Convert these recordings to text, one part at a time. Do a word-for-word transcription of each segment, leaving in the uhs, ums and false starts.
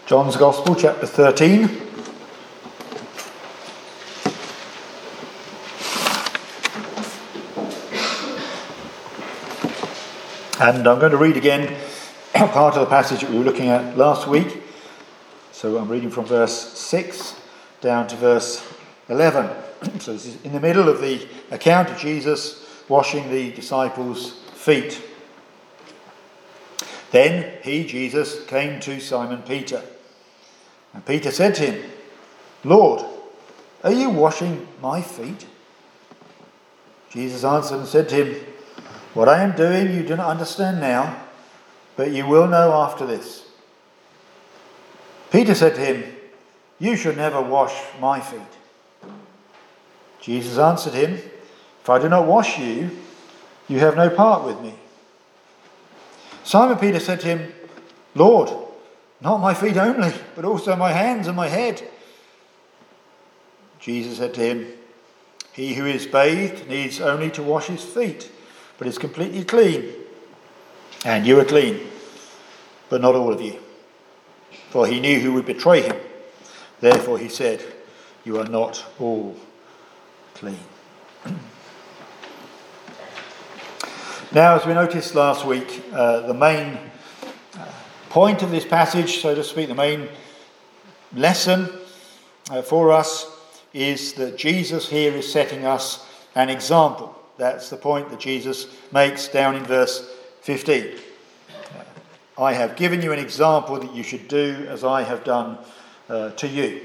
John's Gospel, chapter thirteen. And I'm going to read again part of the passage that we were looking at last week. So I'm reading from verse six down to verse eleven. So this is in the middle of the account of Jesus washing the disciples' feet. Then he, Jesus, came to Simon Peter. And Peter said to him, "Lord, are you washing my feet?" Jesus answered and said to him, "What I am doing you do not understand now, but you will know after this." Peter said to him, "You should never wash my feet." Jesus answered him, "If I do not wash you, you have no part with me." Simon Peter said to him, "Lord, not my feet only, but also my hands and my head." Jesus said to him, "He who is bathed needs only to wash his feet, but is completely clean. And you are clean, but not all of you." For he knew who would betray him. Therefore he said, "You are not all clean." Now, as we noticed last week, uh, the main uh, point of this passage, so to speak, the main lesson uh, for us is that Jesus here is setting us an example. That's the point that Jesus makes down in verse fifteen. Uh, I have given you an example that you should do as I have done uh, to you.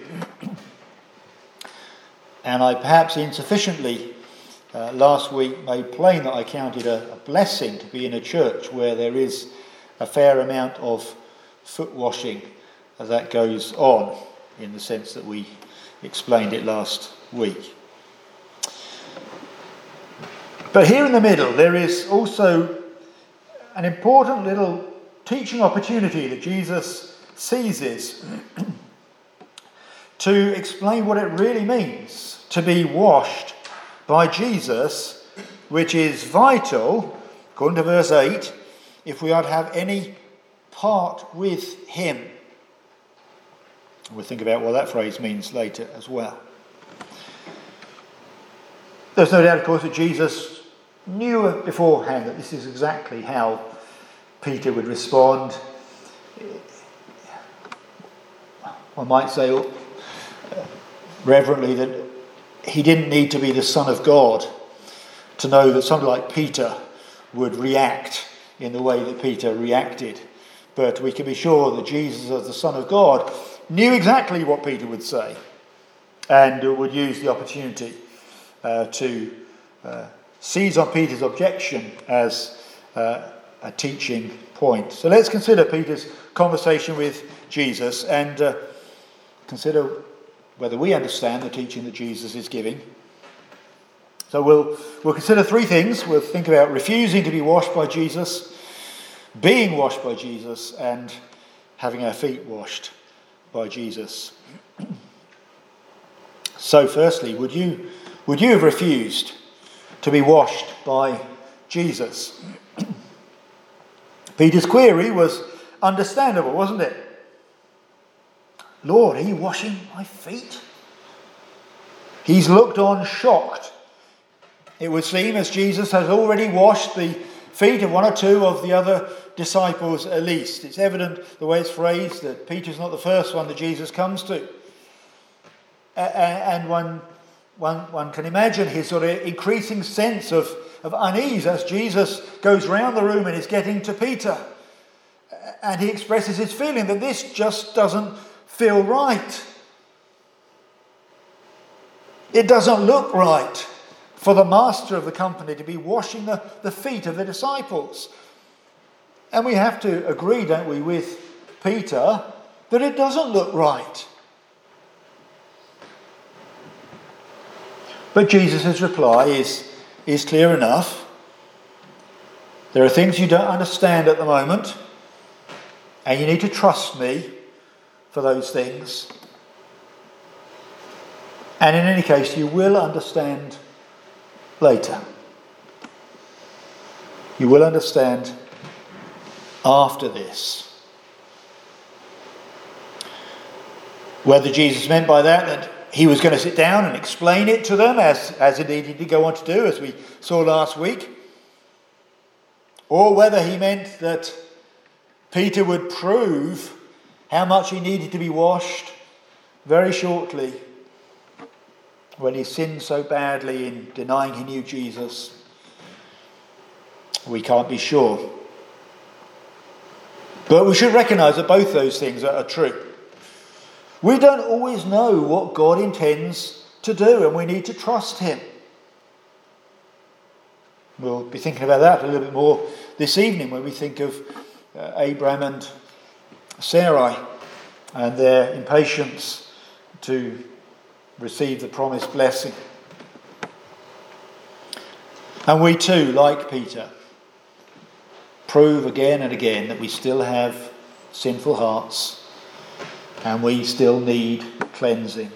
And I perhaps insufficiently Uh, last week made plain that I counted a, a blessing to be in a church where there is a fair amount of foot washing that goes on, in the sense that we explained it last week. But here in the middle there is also an important little teaching opportunity that Jesus seizes to explain what it really means to be washed by Jesus, which is vital, according to verse eight, if we are to have any part with him. We'll think about what that phrase means later as well. There's no doubt, of course, that Jesus knew beforehand that this is exactly how Peter would respond. I might say uh, reverently that he didn't need to be the Son of God to know that somebody like Peter would react in the way that Peter reacted. But we can be sure that Jesus, as the Son of God, knew exactly what Peter would say and would use the opportunity uh, to uh, seize on Peter's objection as uh, a teaching point. So let's consider Peter's conversation with Jesus and uh, consider whether we understand the teaching that Jesus is giving. So we'll we'll consider three things. We'll think about refusing to be washed by Jesus, being washed by Jesus, and having our feet washed by Jesus. So firstly, would you would you have refused to be washed by Jesus? Peter's query was understandable, wasn't it? "Lord, are you washing my feet?" He's looked on shocked. It would seem as Jesus has already washed the feet of one or two of the other disciples at least. It's evident the way it's phrased that Peter's not the first one that Jesus comes to. And one, one, one can imagine his sort of increasing sense of, of unease as Jesus goes round the room and is getting to Peter. And he expresses his feeling that this just doesn't feel right. It doesn't look right for the master of the company to be washing the, the feet of the disciples. And we have to agree, don't we, with Peter that it doesn't look right. But Jesus' reply is, is clear enough. There are things you don't understand at the moment, and you need to trust me for those things. And in any case, you will understand later. You will understand after this. Whether Jesus meant by that that he was going to sit down and explain it to them, as, as indeed he did go on to do, as we saw last week, or whether he meant that Peter would prove how much he needed to be washed very shortly when he sinned so badly in denying he knew Jesus. We can't be sure. But we should recognise that both those things are true. We don't always know what God intends to do, and we need to trust him. We'll be thinking about that a little bit more this evening when we think of uh, Abraham and Sarai and their impatience to receive the promised blessing. And we too, like Peter, prove again and again that we still have sinful hearts and we still need cleansing.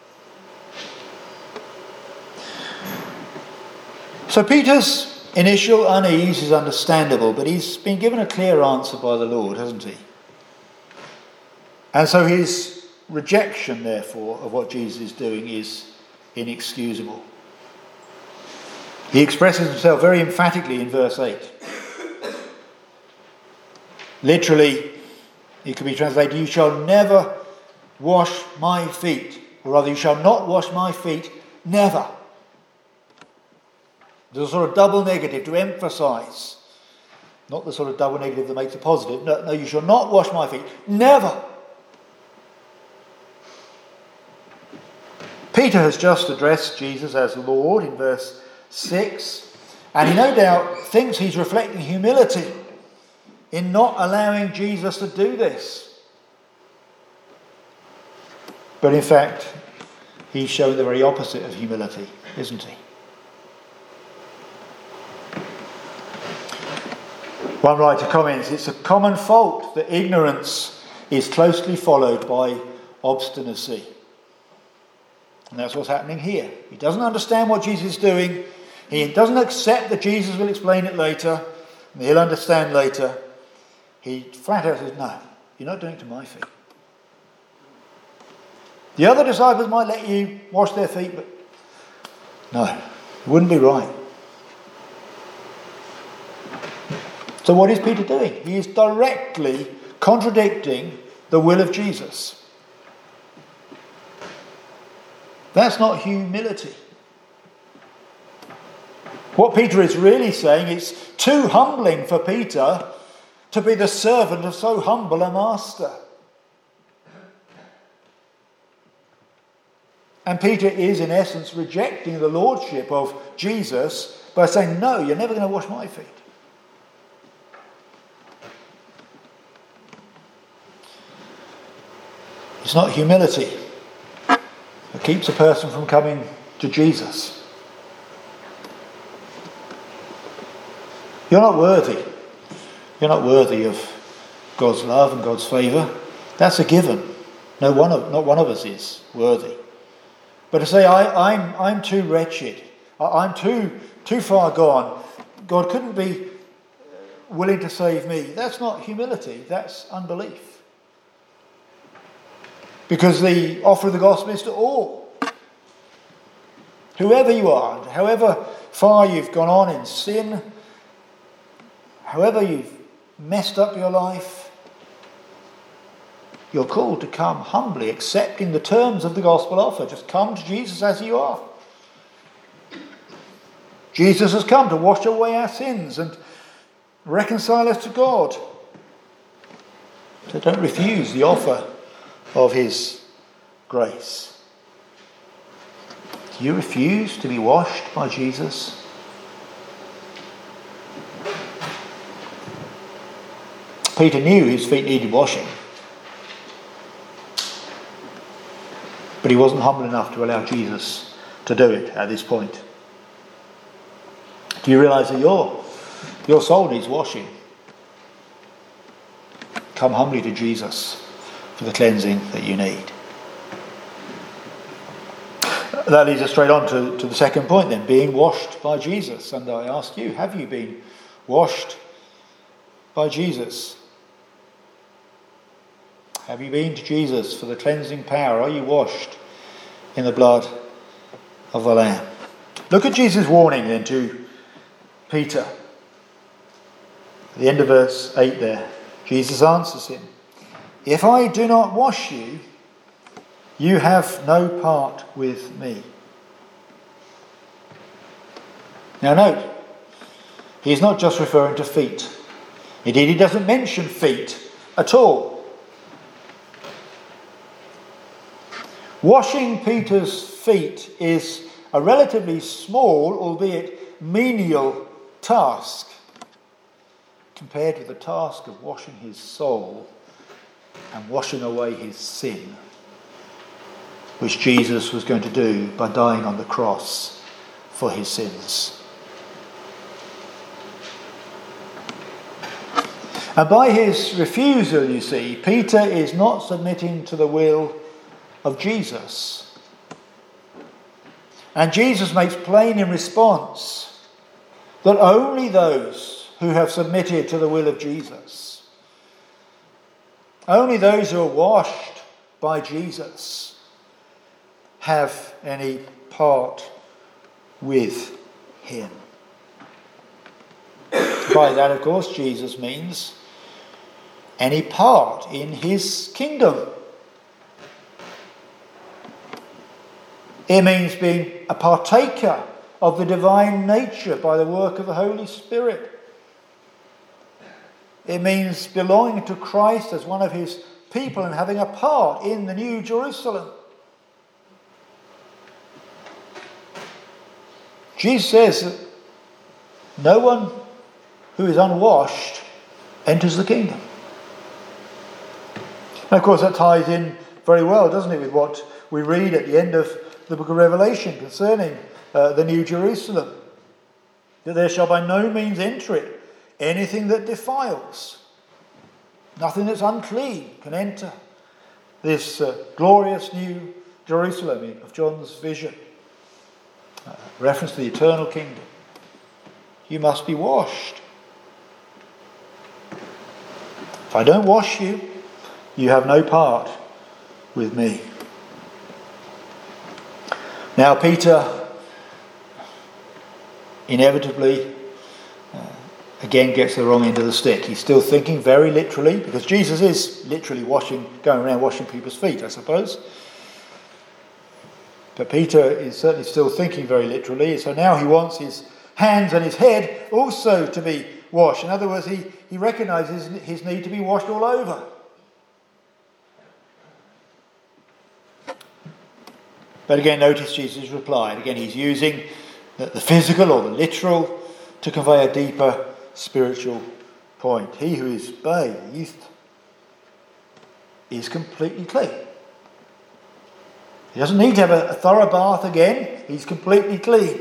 So Peter's initial unease is understandable, but he's been given a clear answer by the Lord, hasn't he? And so his rejection, therefore, of what Jesus is doing is inexcusable. He expresses himself very emphatically in verse eight. Literally, it could be translated, "You shall never wash my feet," or rather, "You shall not wash my feet, never." There's a sort of double negative to emphasise. Not the sort of double negative that makes a positive. No, no, "You shall not wash my feet, never." Peter has just addressed Jesus as Lord in verse six, and he no doubt thinks he's reflecting humility in not allowing Jesus to do this. But in fact, he's showing the very opposite of humility, isn't he? One writer comments, "It's a common fault that ignorance is closely followed by obstinacy." And that's what's happening here. He doesn't understand what Jesus is doing. He doesn't accept that Jesus will explain it later, and he'll understand later. He flat out says, "No, you're not doing it to my feet. The other disciples might let you wash their feet, but no, it wouldn't be right." So what is Peter doing? He is directly contradicting the will of Jesus. That's not humility. What Peter is really saying, it's too humbling for Peter to be the servant of so humble a master. And Peter is in essence rejecting the lordship of Jesus by saying, "No, you're never going to wash my feet." It's not humility that keeps a person from coming to Jesus. You're not worthy. You're not worthy of God's love and God's favour. That's a given. No one of, not one of us is worthy. But to say, I, I'm, I'm too wretched. I, I'm too, too far gone. God couldn't be willing to save me. That's not humility. That's unbelief. Because the offer of the gospel is to all. Whoever you are, however far you've gone on in sin, however you've messed up your life, you're called to come humbly, accepting the terms of the gospel offer. Just come to Jesus as you are. Jesus has come to wash away our sins and reconcile us to God. So don't refuse the offer of his grace. Do you refuse to be washed by Jesus? Peter knew his feet needed washing, but he wasn't humble enough to allow Jesus to do it at this point. Do you realise that your, your soul needs washing? Come humbly to Jesus for the cleansing that you need. That leads us straight on to, to the second point then, being washed by Jesus. And I ask you, have you been washed by Jesus? Have you been to Jesus for the cleansing power? Are you washed in the blood of the Lamb? Look at Jesus' warning then to Peter. At the end of verse eight there, Jesus answers him, "If I do not wash you, you have no part with me." Now note, he's not just referring to feet. Indeed, he doesn't mention feet at all. Washing Peter's feet is a relatively small, albeit menial, task compared with the task of washing his soul and washing away his sin, which Jesus was going to do by dying on the cross for his sins. And by his refusal, you see, Peter is not submitting to the will of Jesus. And Jesus makes plain in response that only those who have submitted to the will of Jesus, only those who are washed by Jesus, have any part with him. By that, of course, Jesus means any part in his kingdom. It means being a partaker of the divine nature by the work of the Holy Spirit. It means belonging to Christ as one of his people and having a part in the New Jerusalem. Jesus says that no one who is unwashed enters the kingdom. And of course that ties in very well, doesn't it, with what we read at the end of the book of Revelation concerning uh, the New Jerusalem. That there shall by no means enter it anything that defiles. Nothing that's unclean can enter this uh, glorious New Jerusalem of John's vision. Uh, reference to the eternal kingdom. You must be washed. If I don't wash you, you have no part with me. Now Peter inevitably uh, again gets the wrong end of the stick. He's still thinking very literally, because Jesus is literally washing, going around washing people's feet, I suppose. But Peter is certainly still thinking very literally, so now he wants his hands and his head also to be washed. In other words, he, he recognises his need to be washed all over. But again, notice Jesus' reply. Again, he's using the, the physical or the literal to convey a deeper spiritual point. He who is bathed is completely clean. He doesn't need to have a, a thorough bath again. He's completely clean.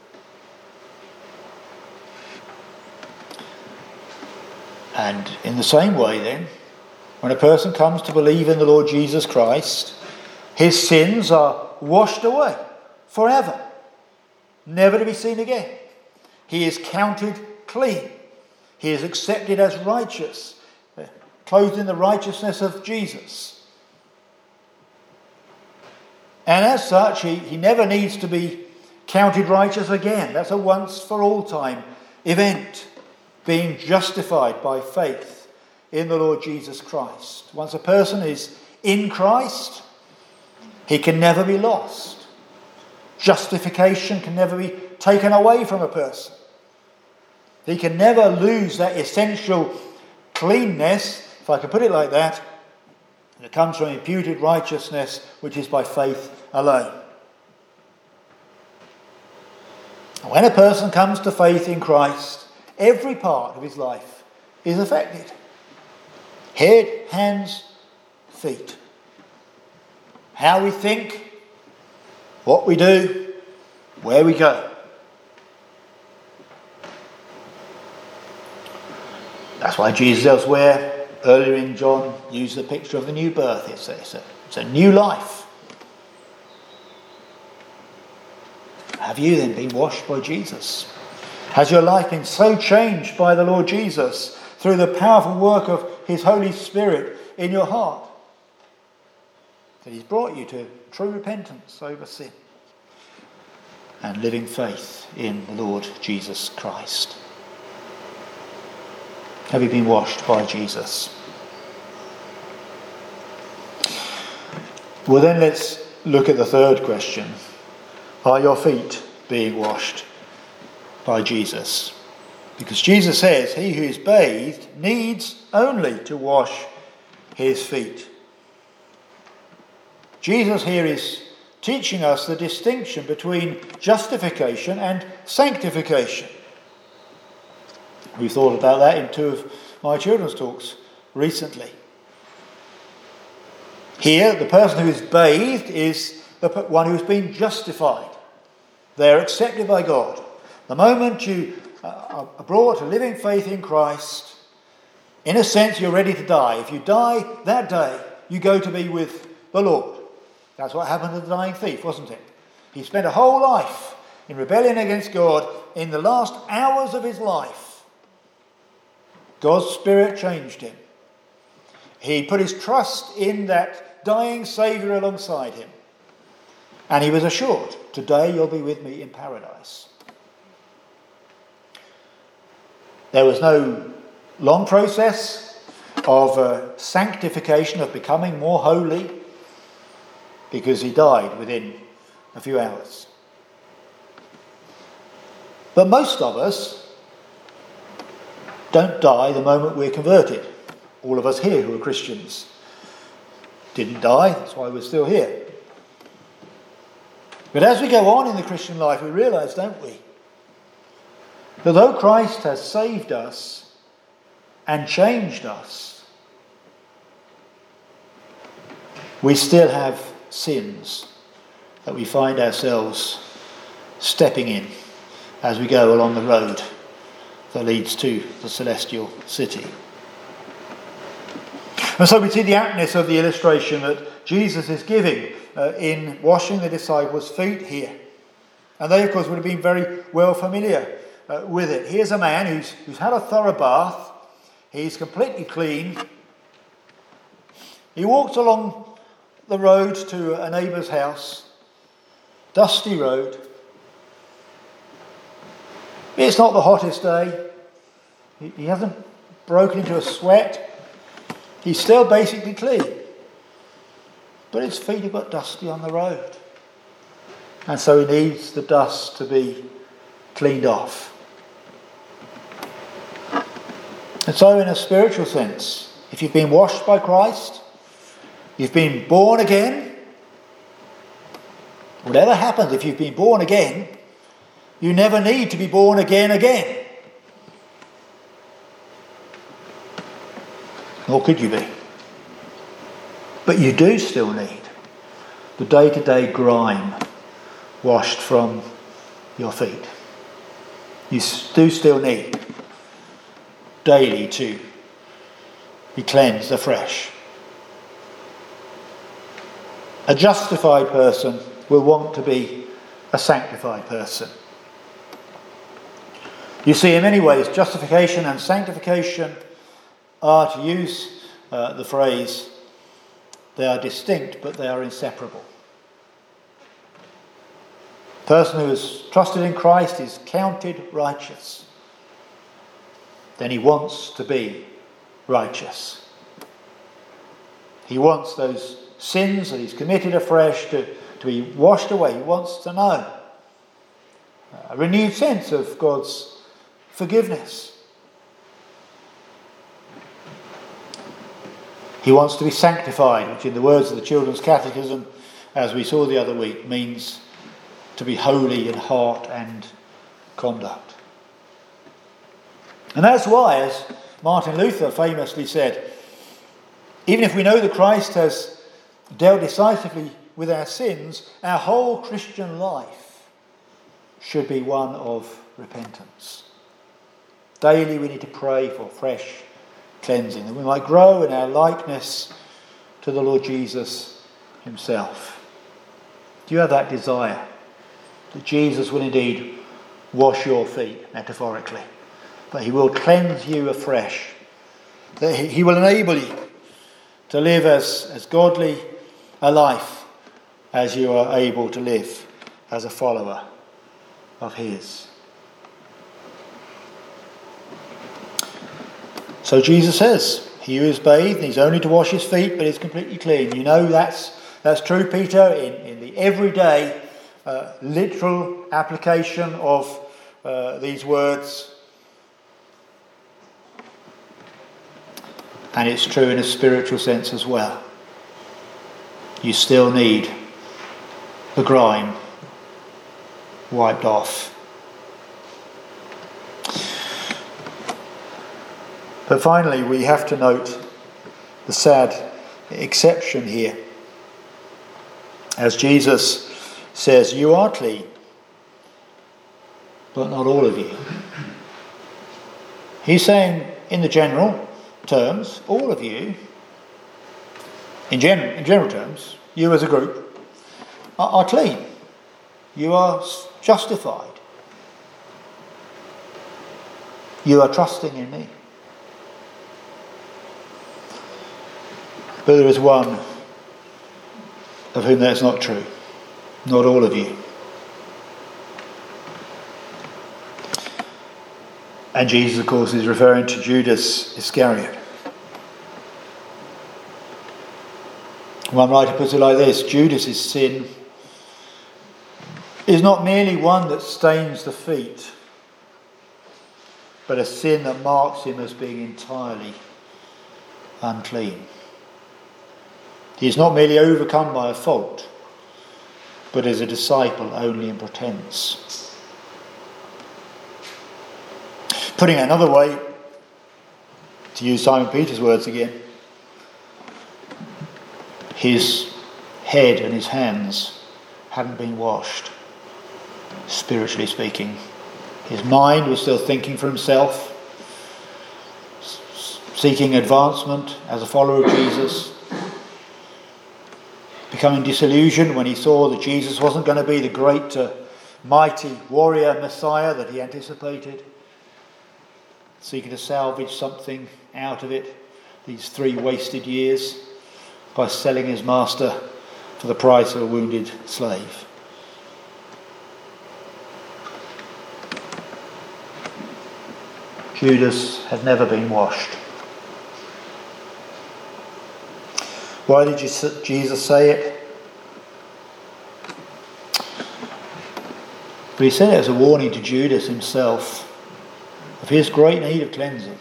And in the same way then, when a person comes to believe in the Lord Jesus Christ, his sins are washed away forever, never to be seen again. He is counted clean. He is accepted as righteous, clothed in the righteousness of Jesus. And as such, he, he never needs to be counted righteous again. That's a once for all time event, being justified by faith in the Lord Jesus Christ. Once a person is in Christ, he can never be lost. Justification can never be taken away from a person. He can never lose that essential cleanness, if I can put it like that, that comes from imputed righteousness, which is by faith alone. When a person comes to faith in Christ, every part of his life is affected. Head, hands, feet. How we think, what we do, where we go. That's why Jesus elsewhere, earlier in John, used the picture of the new birth. It's a, it's a, it's a new life. Have you then been washed by Jesus? Has your life been so changed by the Lord Jesus through the powerful work of his Holy Spirit in your heart that he's brought you to true repentance over sin and living faith in the Lord Jesus Christ. Have you been washed by Jesus? Well, then let's look at the third question. Are your feet being washed by Jesus? Because Jesus says he who is bathed needs only to wash his feet. Jesus here is teaching us the distinction between justification and sanctification. We've thought about that in two of my children's talks recently. Here, the person who is bathed is the one who's been justified. They're accepted by God. The moment you are brought to living faith in Christ, in a sense you're ready to die. If you die that day, you go to be with the Lord. That's what happened to the dying thief, wasn't it? He spent a whole life in rebellion against God. In the last hours of his life, God's Spirit changed him. He put his trust in that dying Saviour alongside him. And he was assured, today you'll be with me in paradise. There was no long process of uh, sanctification, of becoming more holy, because he died within a few hours. But most of us don't die the moment we're converted. All of us here who are Christians didn't die, that's why we're still here. But as we go on in the Christian life, we realise, don't we, that though Christ has saved us and changed us, we still have sins that we find ourselves stepping in as we go along the road that leads to the celestial city. And so we see the aptness of the illustration that Jesus is giving uh, in washing the disciples' feet here. And they, of course, would have been very well familiar uh, with it. Here's a man who's, who's had a thorough bath. He's completely clean. He walks along the road to a neighbour's house, dusty road. It's not the hottest day. He, he hasn't broken into a sweat. He's still basically clean. But his feet have got dusty on the road. And so he needs the dust to be cleaned off. And so in a spiritual sense, if you've been washed by Christ, you've been born again, whatever happens, if you've been born again, you never need to be born again again. Nor could you be. But you do still need the day-to-day grime washed from your feet. You do still need daily to be cleansed afresh. A justified person will want to be a sanctified person. You see, in many ways, justification and sanctification are, to use uh, the phrase, they are distinct, but they are inseparable. The person who has trusted in Christ is counted righteous. Then he wants to be righteous. He wants those sins that he's committed afresh to, to be washed away. He wants to know a renewed sense of God's forgiveness. He wants to be sanctified, which in the words of the Children's Catechism, as we saw the other week, means to be holy in heart and conduct. And that's why, as Martin Luther famously said, even if we know that Christ has dealt decisively with our sins, our whole Christian life should be one of repentance. Daily we need to pray for fresh cleansing, that we might grow in our likeness to the Lord Jesus himself. Do you have that desire? That Jesus will indeed wash your feet, metaphorically. That he will cleanse you afresh. That he will enable you to live as, as godly a life as you are able to live as a follower of his. So Jesus says, he who is bathed needs only to wash his feet, but is completely clean. You know that's that's true, Peter, in, in the everyday uh, literal application of uh, these words. And it's true in a spiritual sense as well. You still need the grime wiped off. But finally, we have to note the sad exception here. As Jesus says, you are clean, but not all of you. He's saying, in the general terms, all of you, in, gen- in general terms, you as a group, are, are clean. You are justified. You are trusting in me. But there is one of whom that's not true. Not all of you. And Jesus, of course, is referring to Judas Iscariot. One writer puts it like this: Judas's sin is not merely one that stains the feet, but a sin that marks him as being entirely unclean. He is not merely overcome by a fault, but is a disciple only in pretense. Putting it another way, to use Simon Peter's words again, his head and his hands hadn't been washed, spiritually speaking. His mind was still thinking for himself, seeking advancement as a follower of Jesus, becoming disillusioned when he saw that Jesus wasn't going to be the great, uh, mighty warrior Messiah that he anticipated, seeking to salvage something out of it, these three wasted years, by selling his master for the price of a wounded slave. Judas had never been washed. Why did Jesus say it? But he said it as a warning to Judas himself of his great need of cleansing.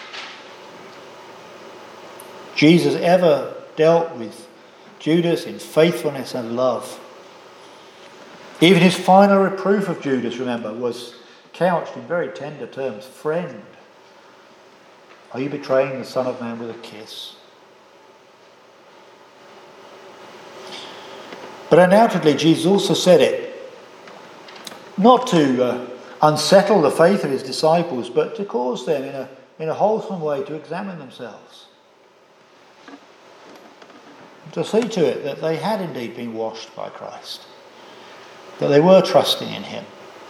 Jesus ever dealt with Judas in faithfulness and love. Even his final reproof of Judas, remember, was couched in very tender terms. Friend, are you betraying the Son of Man with a kiss? But undoubtedly, Jesus also said it not to uh, unsettle the faith of his disciples, but to cause them in a, in a wholesome way to examine themselves. To see to it that they had indeed been washed by Christ, that they were trusting in him.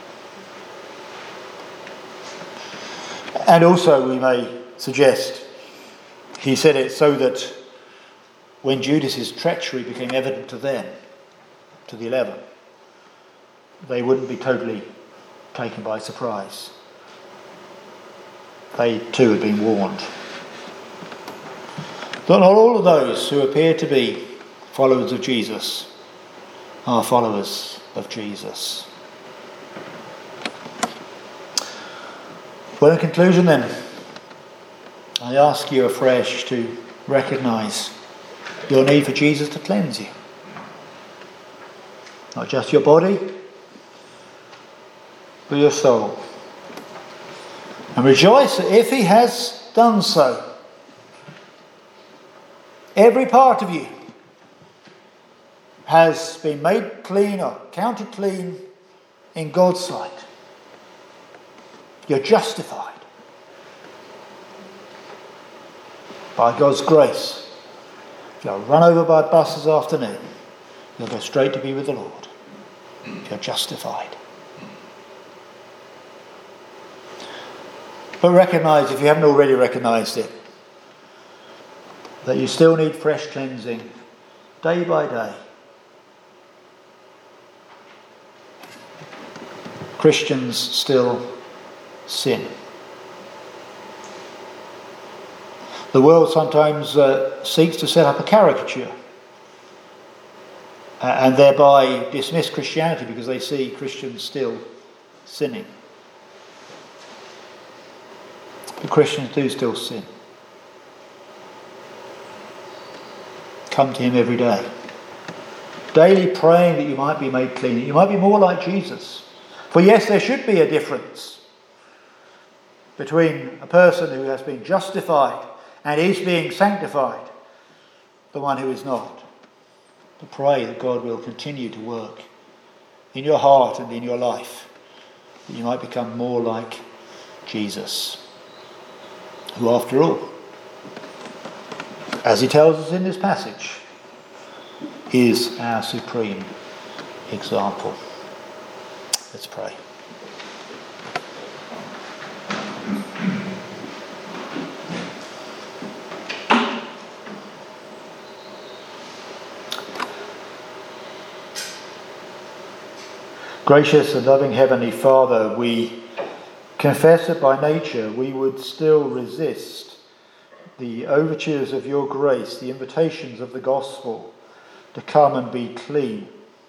And also, we may suggest, he said it so that when Judas's treachery became evident to them, to the eleven, they wouldn't be totally taken by surprise. They too had been warned. But not all of those who appear to be followers of Jesus are followers of Jesus. Well, in conclusion then, I ask you afresh to recognise your need for Jesus to cleanse you. Not just your body, but your soul. And rejoice that if he has done so, every part of you has been made clean or counted clean in God's sight. You're justified by God's grace. If you're run over by a bus this afternoon, you'll go straight to be with the Lord. You're justified. But recognise, if you haven't already recognised it, that you still need fresh cleansing day by day. Christians still sin. The world sometimes uh, seeks to set up a caricature uh, and thereby dismiss Christianity because they see Christians still sinning. But Christians do still sin. Come to him every day. Daily praying that you might be made clean, that you might be more like Jesus. For yes, there should be a difference between a person who has been justified and is being sanctified, the one who is not. To pray that God will continue to work in your heart and in your life, that you might become more like Jesus, who after all, as he tells us in this passage, is our supreme example. Let's pray. Gracious and loving Heavenly Father, we confess that by nature we would still resist the overtures of your grace, the invitations of the gospel to come and be clean.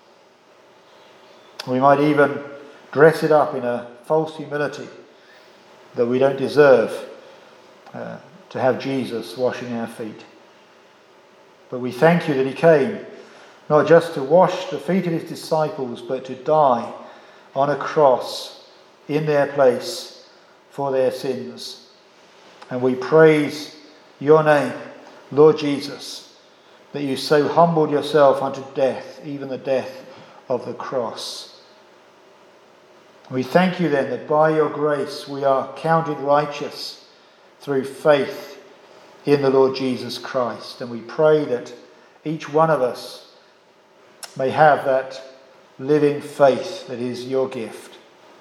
We might even dress it up in a false humility that we don't deserve uh, to have Jesus washing our feet. But we thank you that he came not just to wash the feet of his disciples, but to die on a cross in their place for their sins. And we praise your name, Lord Jesus, that you so humbled yourself unto death, even the death of the cross. We thank you then that by your grace we are counted righteous through faith in the Lord Jesus Christ. And we pray that each one of us may have that living faith that is your gift.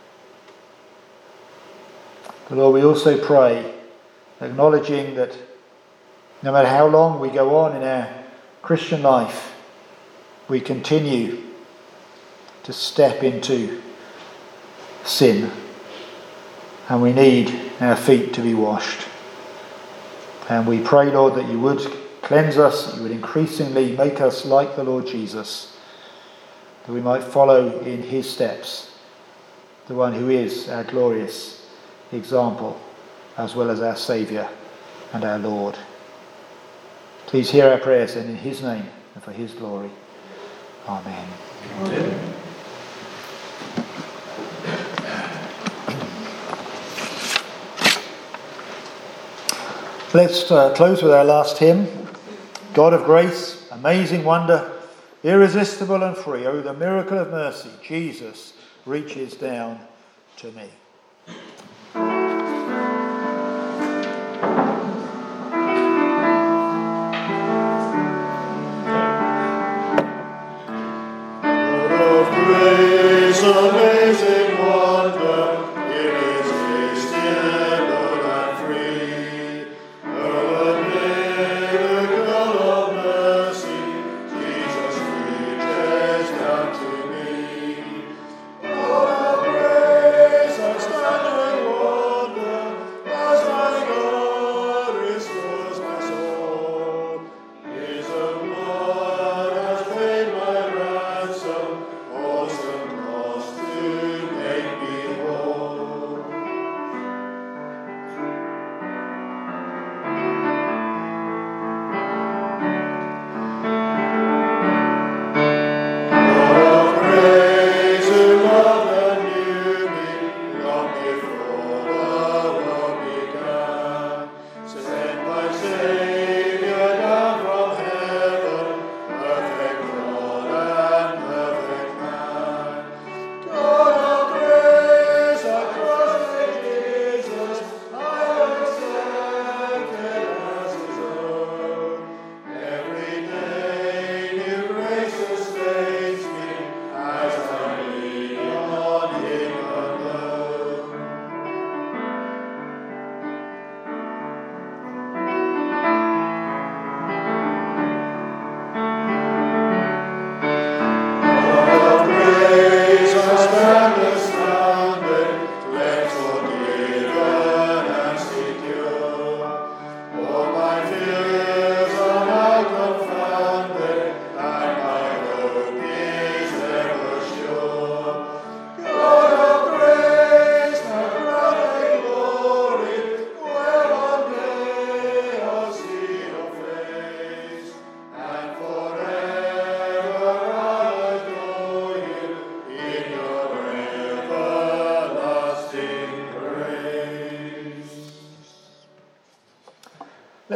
But Lord, we also pray, acknowledging that no matter how long we go on in our Christian life, we continue to step into sin, and we need our feet to be washed. And we pray, Lord, that you would cleanse us, that you would increasingly make us like the Lord Jesus, that we might follow in his steps, the one who is our glorious example, as well as our Saviour and our Lord. Please hear our prayers, and in his name and for his glory. Amen. Amen. Let's uh, close with our last hymn. God of grace, amazing wonder, irresistible and free, oh, the miracle of mercy, Jesus reaches down to me. God of grace, amazing wonder, irresistible and free, oh, the miracle of mercy, Jesus reaches down to me. God of grace,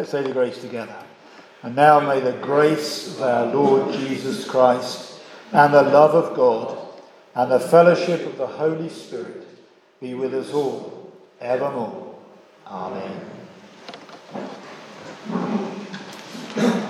Let's say the grace together. And now may the grace of our Lord Jesus Christ and the love of God and the fellowship of the Holy Spirit be with us all evermore. Amen.